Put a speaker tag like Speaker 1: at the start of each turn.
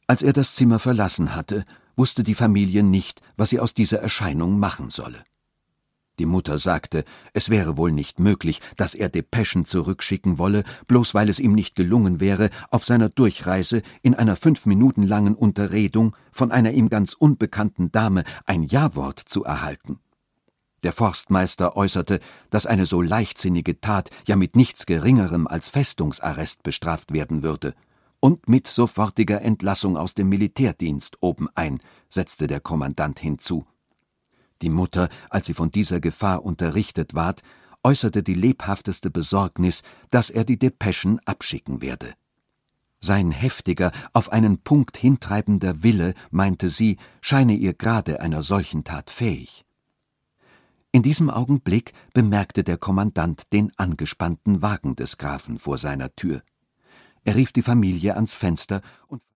Speaker 1: Als er das Zimmer verlassen hatte, wusste die Familie nicht, was sie aus dieser Erscheinung machen solle. Die Mutter sagte, es wäre wohl nicht möglich, dass er Depeschen zurückschicken wolle, bloß weil es ihm nicht gelungen wäre, auf seiner Durchreise in einer 5 Minuten langen Unterredung von einer ihm ganz unbekannten Dame ein Ja-Wort zu erhalten. Der Forstmeister äußerte, dass eine so leichtsinnige Tat ja mit nichts Geringerem als Festungsarrest bestraft werden würde. Und mit sofortiger Entlassung aus dem Militärdienst obenein, setzte der Kommandant hinzu. Die Mutter, als sie von dieser Gefahr unterrichtet ward, äußerte die lebhafteste Besorgnis, dass er die Depeschen abschicken werde. Sein heftiger, auf einen Punkt hintreibender Wille, meinte sie, scheine ihr gerade einer solchen Tat fähig. In diesem Augenblick bemerkte der Kommandant den angespannten Wagen des Grafen vor seiner Tür. Er rief die Familie ans Fenster und